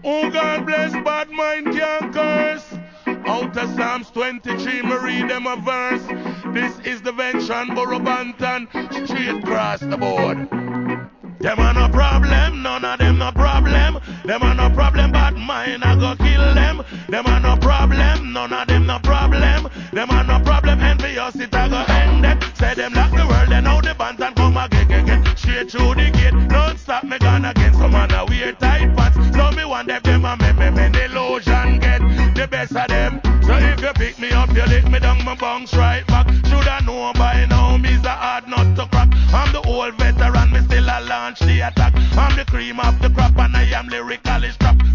Oh, God bless, bad mind can't curse. Out of Psalms 23, me read them a verse. This is the Vention, Borough Banton, straight across the board. Them are no problem, none of them no problem. Them are no problem, bad mind, I go kill them. Them are no problem, none of them no problem. Them are no problem, envious, it I go end them. Say them lock the world, then now the Banton come again. Straight through the gate, don't stop me gone again. Some man a wear tight pants, so me want them a me illusion get the best of them. So if you pick me up, you lick me down, my bounce right back. Shoulda know by now, me's a hard nut to crack. I'm the old veteran, me still a launch the attack. I'm the cream of the crop and I am lyrically strapped.